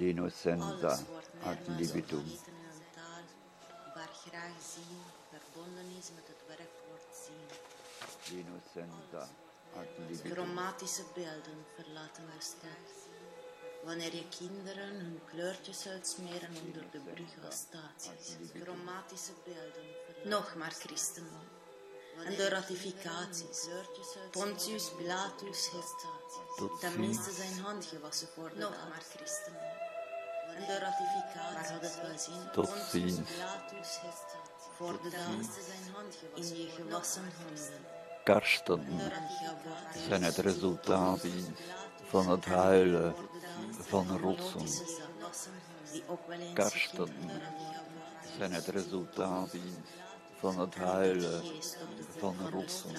l'innocenza Alles wordt ad meermaals libitum. vergeten in een taal waar graag zien verbonden is met het werkwoord zien. L'innocenza ad libitum. Chromatische beelden verlaten de stad. Wanneer je kinderen hun kleurtjes uitsmeren onder de brug als statisch. Chromatische beelden verlaten. Nog maar christendom. En de ratificaties. Pontius Pilatus heeft tenminste zijn hand gewassen voor de nog maar christendom. En de ratificaties. Maar had het wel zin? Tot Pontius ziens. Pilatus heeft voor de tenminste zijn hand gewassen in je gewassen handen. Karsten zijn het resultaat van het huilen van rotsen. Karsten zijn het resultaat van het huilen van rotsen.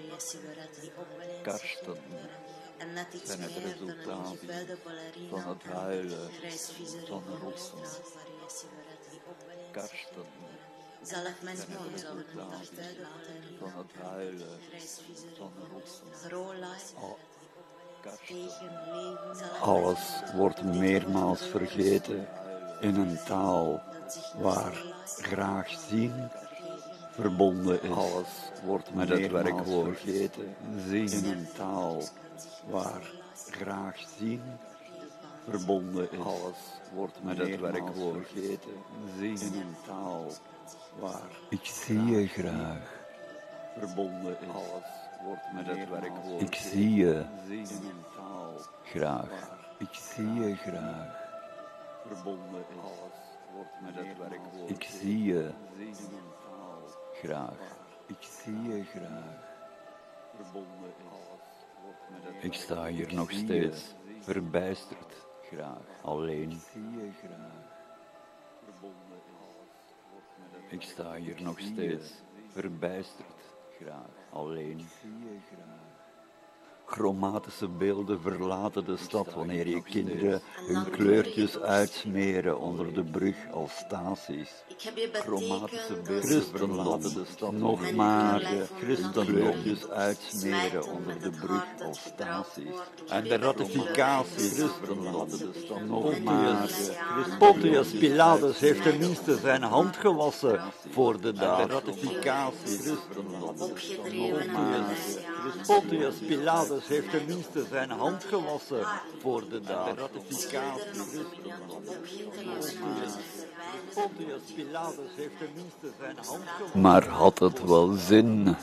Karsten zijn het resultaat van het huilen van rotsen. Karsten Zelf mijn moeder zou het niet afduiden van het huilen van rotsen. Alles wordt meermaals vergeten in een taal waar graag zien verbonden is. Alles wordt met het werkwoord vergeten zien in een taal waar graag zien verbonden is. Alles wordt met het werkwoord vergeten zien in een taal waar ik zie je graag verbonden is. Alles wordt met het werkwoord ik zie je graag. Ik zie je graag verbonden is. Alles wordt met het werkwoord ik zie je graag. Ik zie je graag verbonden is. Ik sta hier nog steeds verbijsterd graag alleen. Ik zie je graag verbonden is. Ik sta hier nog steeds verbijsterd graag alleen. Chromatische beelden verlaten de stad wanneer je kinderen hun kleurtjes uitsmeren onder de brug als stasies. Chromatische beelden verlaten de stad nog maar kleurtjes uitsmeren onder de brug als stasies. En de ratificatie verlaten de stad nog maar. Pontius Pilatus heeft tenminste zijn hand gewassen voor de daad. De ratificatie verlaten de stad nog maar. Pontius Pilatus heeft tenminste zijn hand gewassen voor de daad. De ratificatie. Pontius Pilatus heeft tenminste zijn hand gewassen. Maar had het wel zin?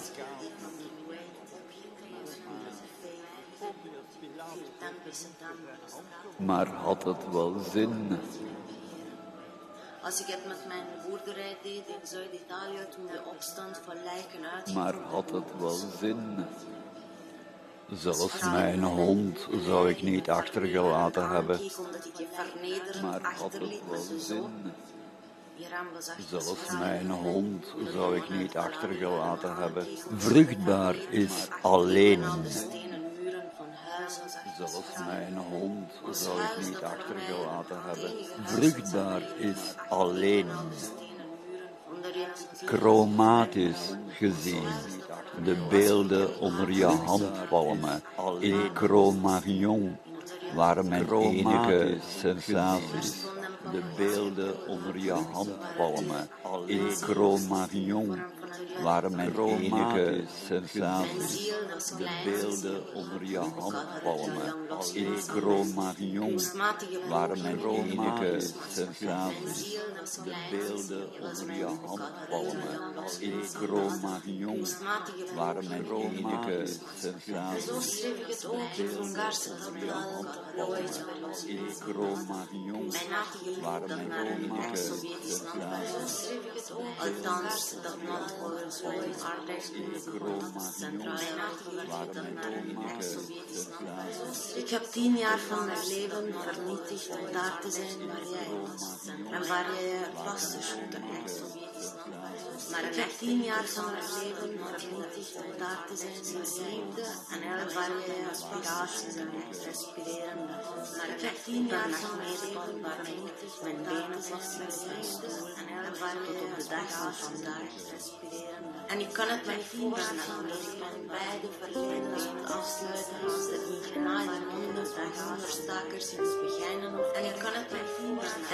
Maar had het wel zin? Als ik het met mijn boerderij deed in Zuid-Italië toen de opstand van lijken uitging. Maar had het wel zin? Zelfs mijn hond zou ik niet achtergelaten hebben. Maar had het wel zin? Zelfs mijn hond zou ik niet achtergelaten hebben. Vruchtbaar is alleen. Zelfs mijn hond zou ik niet achtergelaten hebben. Vruchtbaar is alleen. Chromatisch gezien, de beelden onder je handpalmen in Cro-Magnon waren mijn enige sensaties. De beelden onder je handpalmen in Cro-Magnon waren mijn enige sensaties. De beelden onder je handpalmen in Cro-Magnon waren mijn enige sensaties. De beelden onder je handpalmen in Cro-Magnon waren mijn enige sensaties. De beelden onder je handpalmen in Cro-Magnon waren mijn enige sensaties. Althans, dat not volgens mijn arbeidskundige centraal Ik heb 10 jaar van mijn leven vernietigd om daar te zijn waar jij was en waar jij je vaste schoenen hebt. Maar ik heb 10 jaar van mijn leven vernietigd om daar te zijn waar jij was en waar jij je aspiraties en respireren. Maar ik heb 10 jaar van mijn leven vernietigd mijn benen vast met mijn stoel en waar jij op de dag van vandaag respireren. En ik kan het mij voorstellen dat ik van beide verleiders moet afsluiten als de internale monden en honderstakers in het beginnen. En ik kan het mij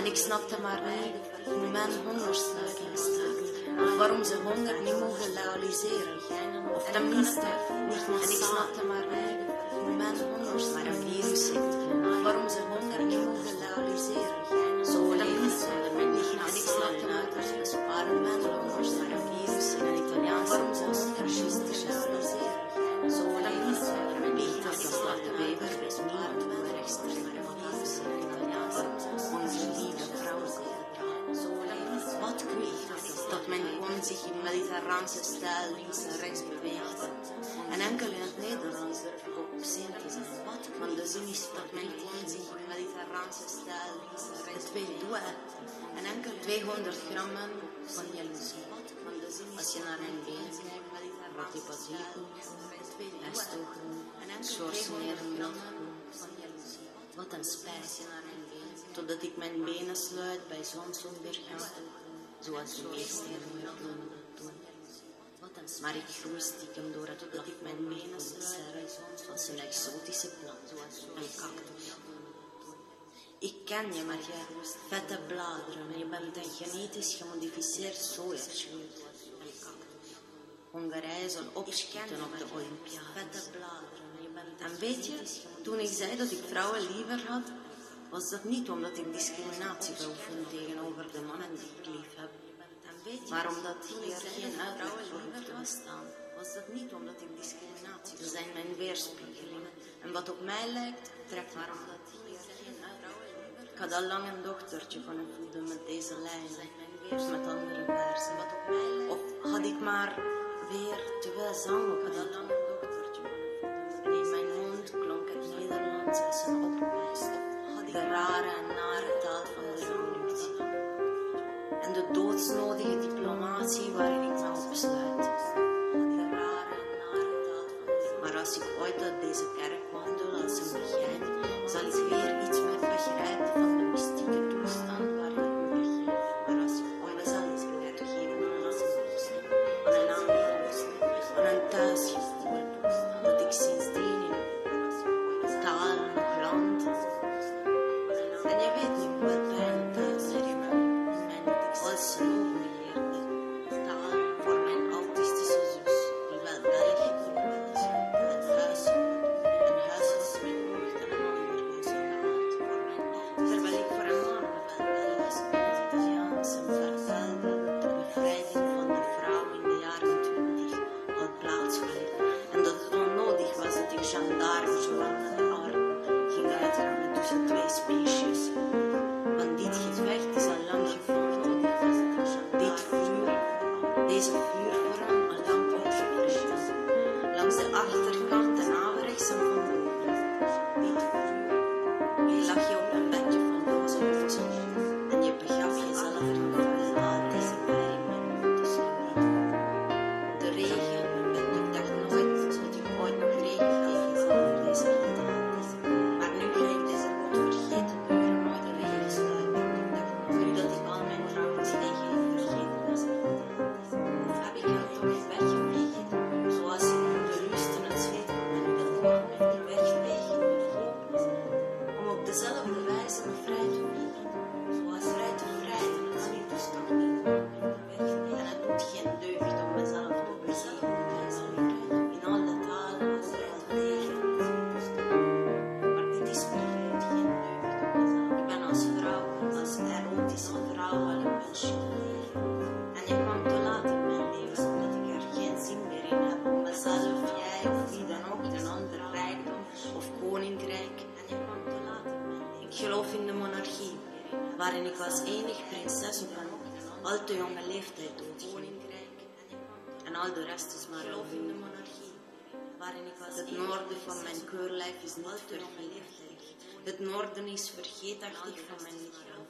En ik snapte maar niet hoe men hongersnood staat. Of waarom ze honger niet mogen legaliseren. Of tenminste niet massaal. En ik snapte maar niet hoe men hongersnood maar een virus zit. Of waarom ze honger niet mogen legaliseren. Zo tenminste niet massaal. En ik snapte maar niet waarom men hongersnood maar een virus zit. En Italiaans waarom ze honger niet mogen legaliseren. Zo tenminste niet massaal. Ik snapte Weber is waarom men rechtstreeks maar een virus zit. En Italiaans onze lieve vrouwen. Wat kweeg dat men gewoon zich in mediterraanse stijl links en rechts beweegt. En enkel in het Nederlands durf ik op zin te zijn. Want de zin is dat men gewoon zich in mediterraanse stijl links en rechts beweegt. Doe het. En enkel 200 grammen van jaloezie. Als je naar mijn been kijkt, wat die basilicum, pestogroen, schorseneren, wat een spijs. Totdat ik mijn benen sluit bij zonsondergang, zoals de meesten doen. Maar ik groei stiekem door het totdat ik mijn benen sluit als een exotische plant, een cactus. Ik ken je, maar je hebt vette bladeren en je bent een genetisch gemodificeerd sojascheut, een cactus. Hongarije zal opschieten op de Olympiade. Vette bladeren en je bent en weet je, toen ik zei dat ik vrouwen liever had, was dat niet omdat ik discriminatie beoefen tegenover de mannen die ik lief heb. Maar omdat hier geen uitleg voor hoeft te bestaan. Was dat niet omdat ik discriminatie beoefen. Ze zijn mijn weerspiegeling. En wat op mij lijkt, trekt maar omdat hier geen uitleg. Ik had al lang een dochtertje kunnen voeden met deze lijnen. Of met andere versen. Of had ik maar weer te veel zang. Ik had al lang een dochtertje kunnen voeden. En in mijn mond klonk het Nederlands als een opwijs. De rare en nare taal van de revolutie. En de doodsnodige diplomatie waarin ik me opsluit. De rare en nare taal van de revolutie. Maar als ik ooit uit deze kerk wandel als een begijn, zal ik weer iets meer begrijpen van de mystieke toestand waarin ik me begeef. Maar als ik ooit zal iets meer geven aan een toestand, aan een aanleiding, aan een thuisgevoel, dat ik sindsdien in taal nog land. En je weet niet hoe het pijn thuis herinnert. Als ze overleerde. Taal voor mijn autistische zus. Die wel België was. Het huis. Een huis was mijn hoofd en een ander huis inderdaad. Terwijl ik voor een man wel Belgisch in het Italiaans en vertelde dat de bevrijding van de vrouw in de jaren 20 al plaatsvond. En dat het onnodig was dat ik gendarme zo lang naar de arm ging uitgangen tussen twee species. Want dit gevecht is al lang gevochten. Dit vuur, deze vuurvorm al lang opgevreten. Langs de achterkant en averechts en van boven. Dit vuur, hier lag je op een bedje van roze voedsel. En je begaf jezelf er nog wel aan deze bij in mijn mond te sleuren. De regen, ik dacht nooit dat ik ooit nog regen tegenkwam deze gedaan. Maar nu ga ik deze onvergeten uren nooit de regen sluiten. Ik dacht nu dat ik al mijn trouwens regen heb vergeten was. Of heb ik haar toch weggeveegd, zoals in de rust en het zweet van mijn welkom heb ik weggeveegd om op dezelfde wijze me vrij te voelen, zoals vrij te vrijen en het zweet te stoppen. En het doet geen deugd om mezelf te begeven in alle talen als vrij te tegen. Maar dit is niet geen deugd. Ik ben als vrouw, als erotische vrouw al een mensje te leven. En je kwam te laat in mijn leven, zodat ik er geen zin meer in heb om mezelf, jij of wie dan ook, een ander rijkdom of koninkrijk. En je kwam te laat in mijn leven. Ik geloof in de monarchie, waarin ik als enig prinses op een al te jonge leeftijd doodging. En al de rest is maar geloof in de monarchie. Het noorden van mijn keurlijf is niet vergeetachtig. Het noorden is vergeetachtig van mijn lichaam.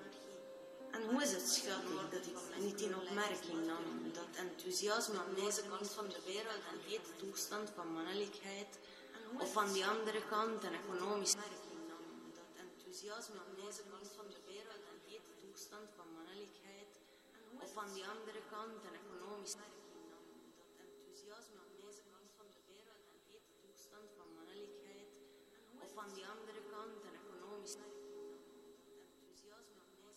En hoe is het schattig dat ik niet in opmerking nam dat enthousiasme aan deze kant van de wereld een hete toestand van mannelijkheid, of aan die andere kant een economisch enthousiasme aan deze kant van de wereld een hete toestand van mannelijkheid, of aan die andere kant een economisch enthousiasme aan deze kant van de wereld een hete toestand van mannelijkheid, of aan die andere kant een economisch enthousiasme aan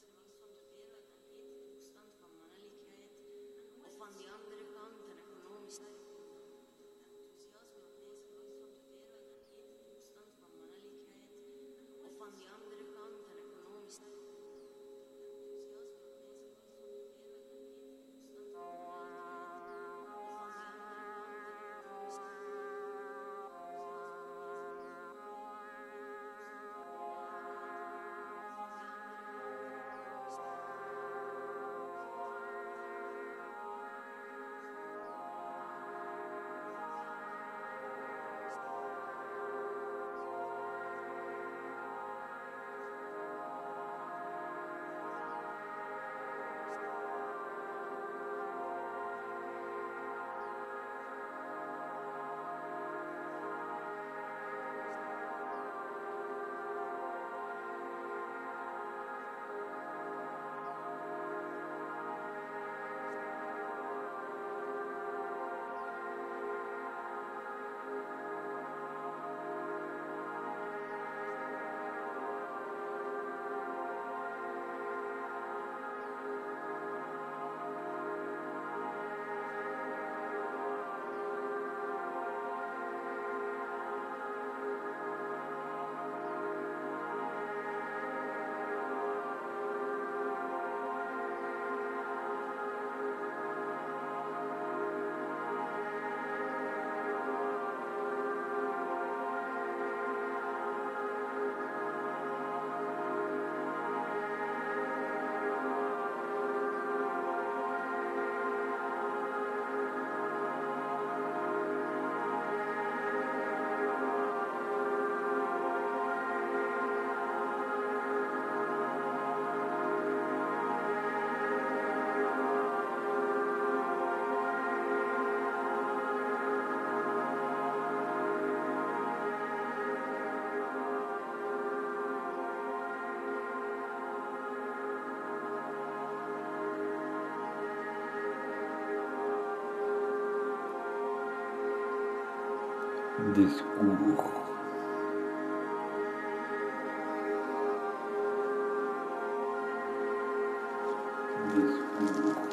discours. Discours.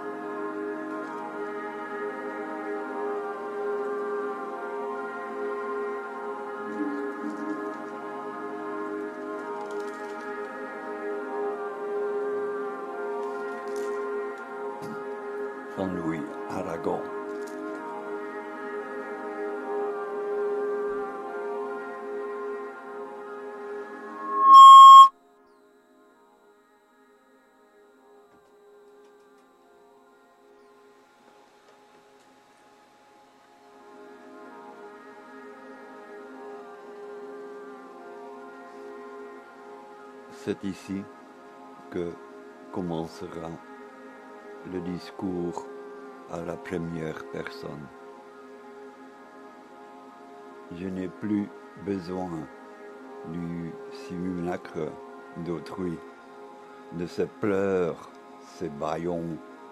Jean-Louis Aragon. C'est ici que commencera le discours à la première personne. Je n'ai plus besoin du simulacre d'autrui, de ses pleurs, ses bâillons.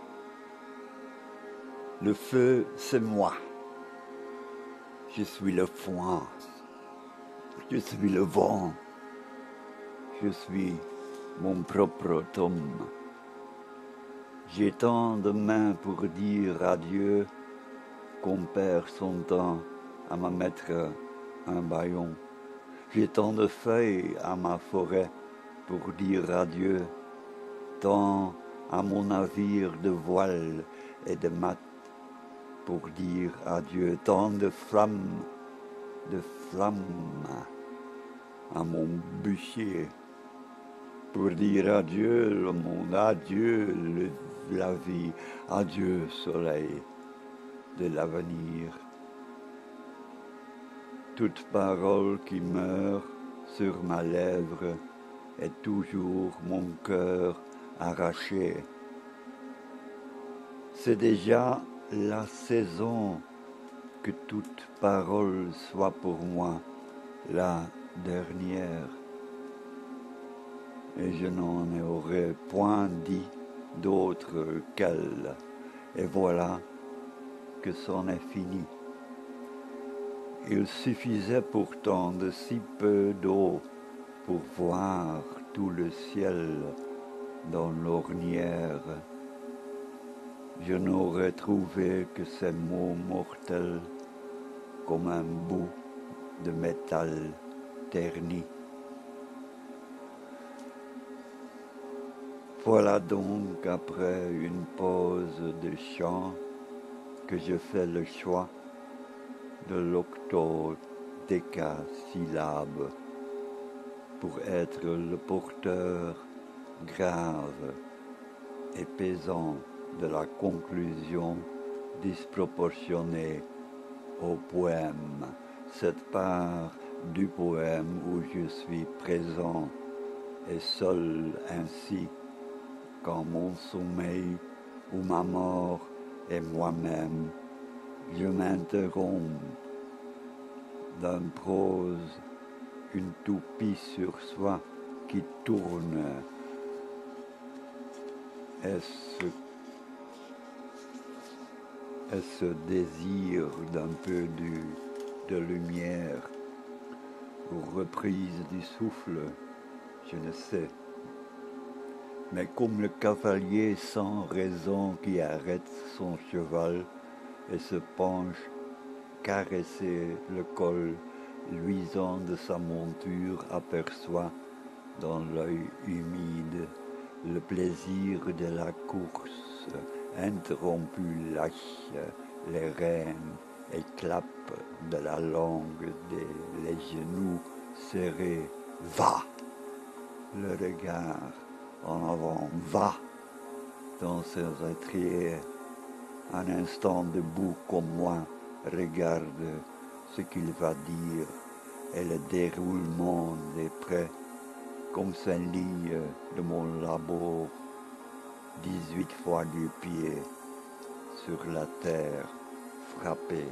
Le feu, c'est moi. Je suis le foin. Je suis le vent. Je suis mon propre tome. J'ai tant de mains pour dire adieu qu'on perd son temps à me mettre un bâillon. J'ai tant de feuilles à ma forêt pour dire adieu, tant à mon navire de voile et de mât pour dire adieu, tant de flammes à mon bûcher pour dire adieu le monde, adieu la vie, adieu soleil de l'avenir. Toute parole qui meurt sur ma lèvre est toujours mon cœur arraché. C'est déjà la saison que toute parole soit pour moi la dernière. Et je n'en aurais point dit d'autre qu'elle. Et voilà que c'en est fini. Il suffisait pourtant de si peu d'eau pour voir tout le ciel dans l'ornière. Je n'aurais trouvé que ces mots mortels comme un bout de métal terni. Voilà donc, après une pause de chant, que je fais le choix de l'octodécasyllabe pour être le porteur grave et pesant de la conclusion disproportionnée au poème, cette part du poème où je suis présent et seul ainsi quand mon sommeil ou ma mort est moi-même, je m'interromps d'une prose, une toupie sur soi qui tourne. Est-ce désir d'un peu de lumière ou reprise du souffle? Je ne sais. Mais comme le cavalier sans raison qui arrête son cheval et se penche caresser le col luisant de sa monture aperçoit dans l'œil humide le plaisir de la course, interrompu lâche les rênes et clappe de la langue les genoux serrés. Va! Le regard en avant, va! Dans ses étriers, un instant debout comme moi, regarde ce qu'il va dire et le déroulement des traits comme ces lignes de mon labo, 18 fois du pied sur la terre frappée.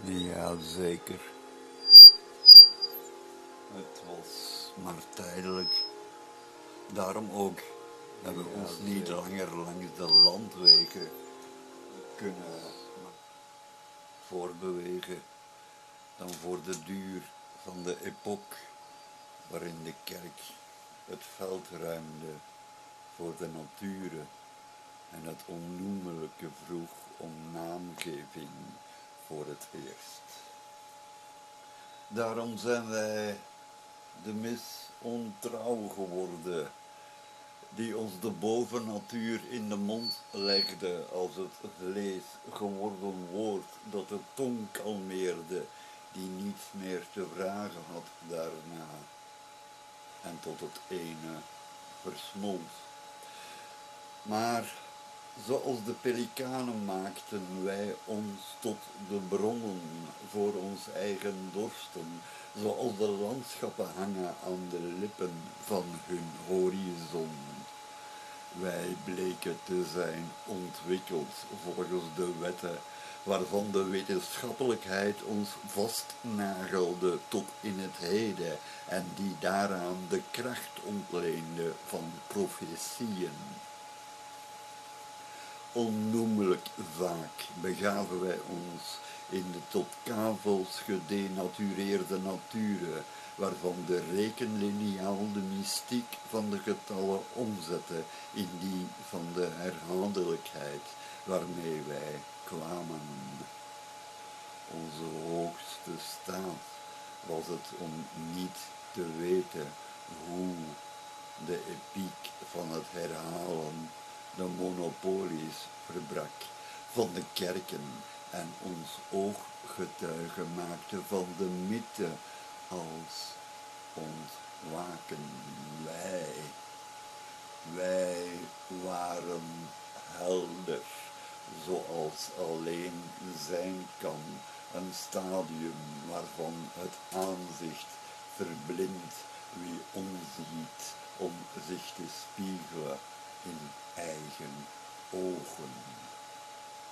Ja, zeker. Het was maar tijdelijk. Daarom ook hebben we ons niet langer langs de landwegen kunnen voorbewegen dan voor de duur van de epoch waarin de kerk het veld ruimde voor de natuur en het onnoemelijke vroeg om naamgeving voor het eerst. Daarom zijn wij de mis ontrouw geworden, die ons de bovennatuur in de mond legde als het vlees geworden woord dat de tong kalmeerde, die niets meer te vragen had daarna en tot het ene versmolt. Maar zoals de pelikanen maakten wij ons tot de bronnen voor ons eigen dorsten, zoals de landschappen hangen aan de lippen van hun horizon. Wij bleken te zijn ontwikkeld volgens de wetten waarvan de wetenschappelijkheid ons vastnagelde tot in het heden en die daaraan de kracht ontleende van profetieën. Onnoemelijk vaak begaven wij ons in de tot kavels gedenatureerde naturen, waarvan de rekenliniaal de mystiek van de getallen omzette in die van de herhaaldelijkheid waarmee wij kwamen. Onze hoogste staat was het om niet te weten hoe de epiek van het herhalen de monopolies verbrak van de kerken en ons ooggetuige maakte van de mythe als ontwaken. Wij waren helder, zoals alleen zijn kan, een stadium waarvan het aanzicht verblindt wie omziet om zich te spiegelen in eigen ogen.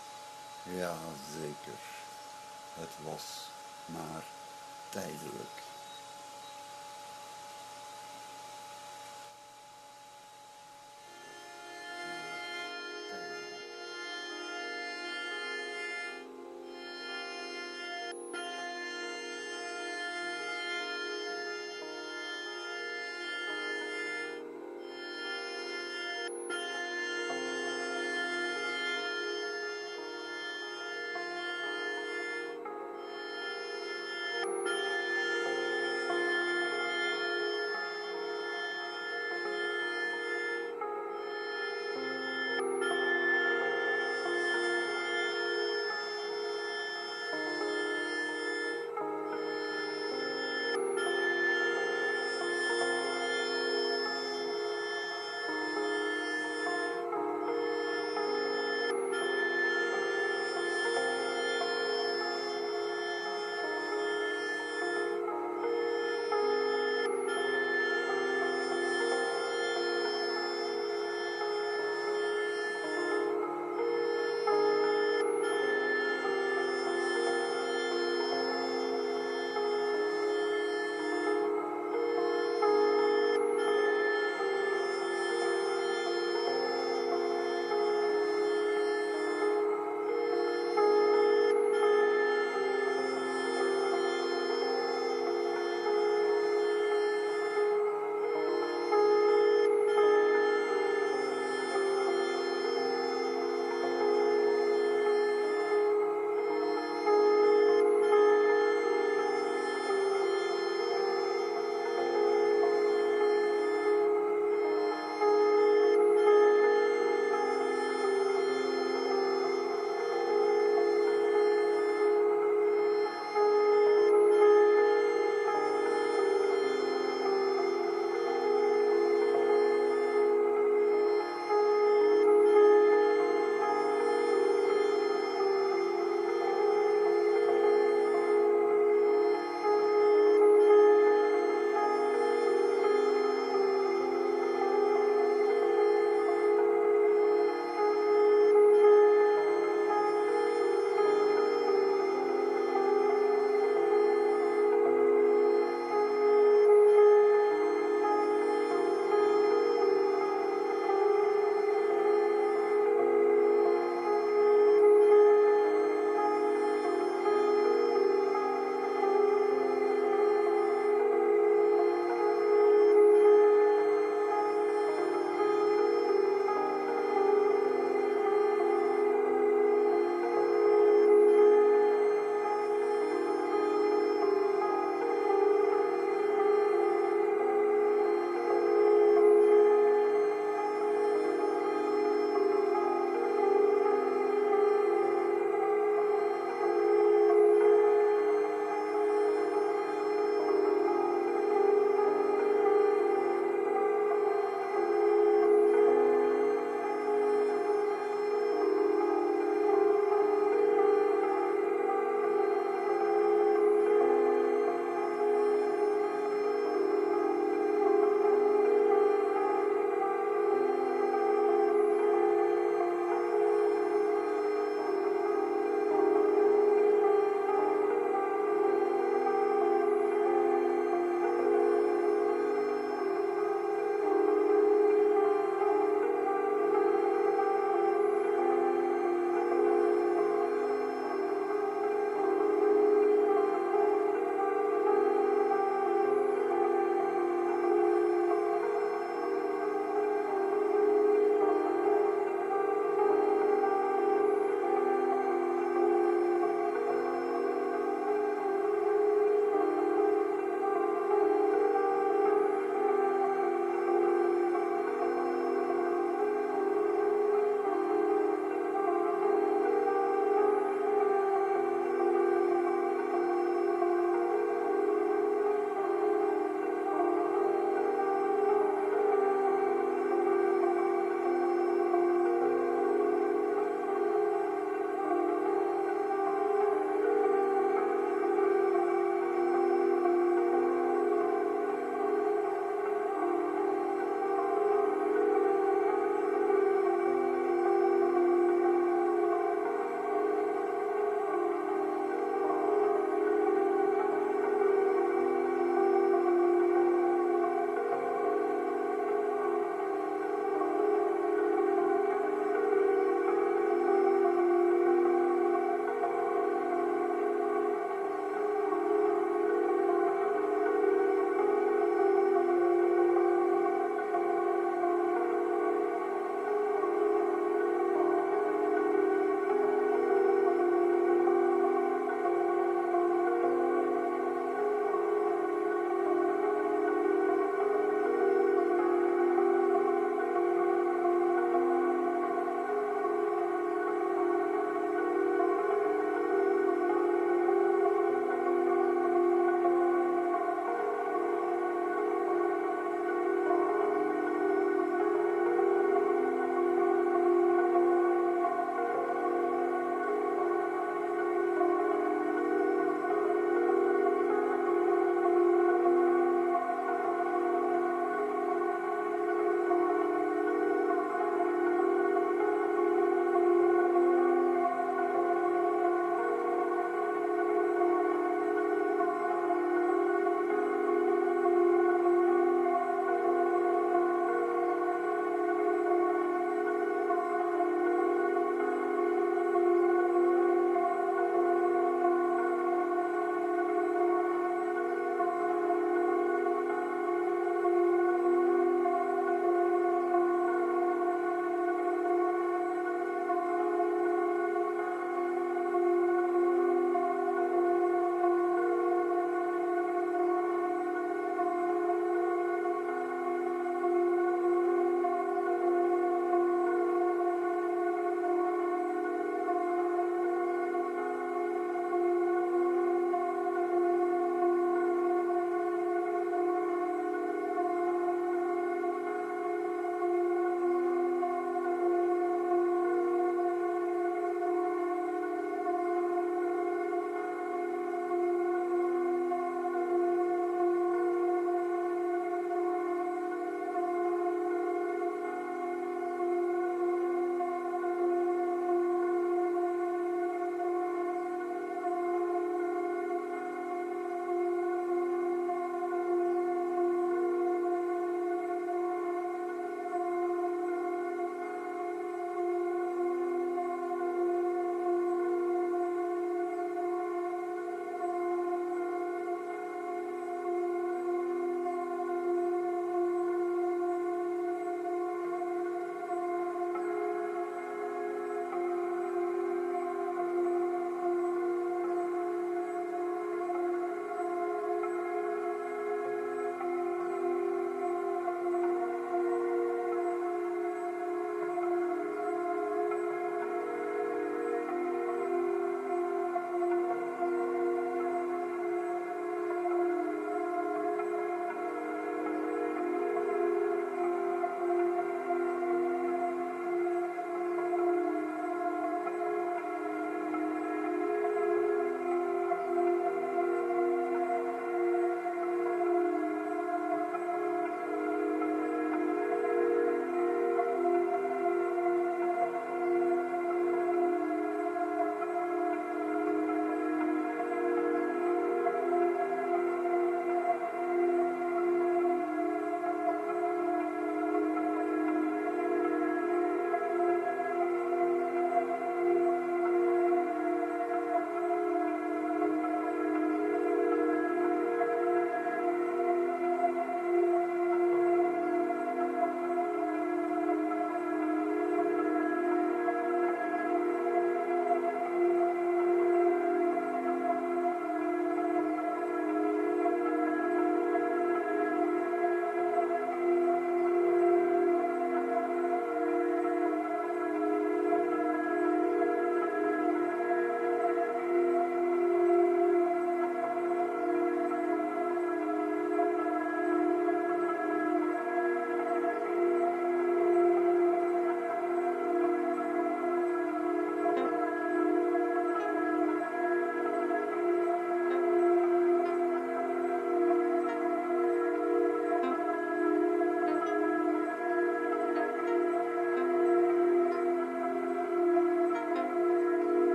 Ja, zeker, het was maar tijdelijk.